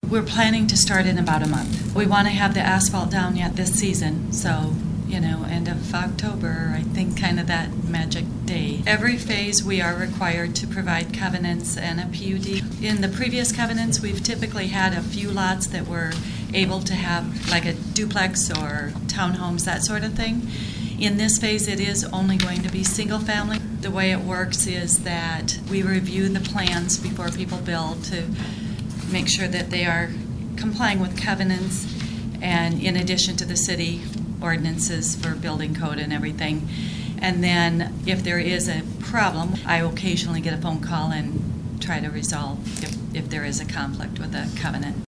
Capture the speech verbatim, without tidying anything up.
We're planning to start in about a month. We want to have the asphalt down yet this season, so, you know, end of October, I think, kind of that magic day. Every phase we are required to provide covenants and a P U D. In the previous covenants, we've typically had a few lots that were able to have like a duplex or townhomes, that sort of thing. In this phase, it is only going to be single family. The way it works is that we review the plans before people build to make sure that they are complying with covenants, and in addition to the city ordinances for building code and everything. And then if there is a problem, I occasionally get a phone call and try to resolve if, if there is a conflict with a covenant.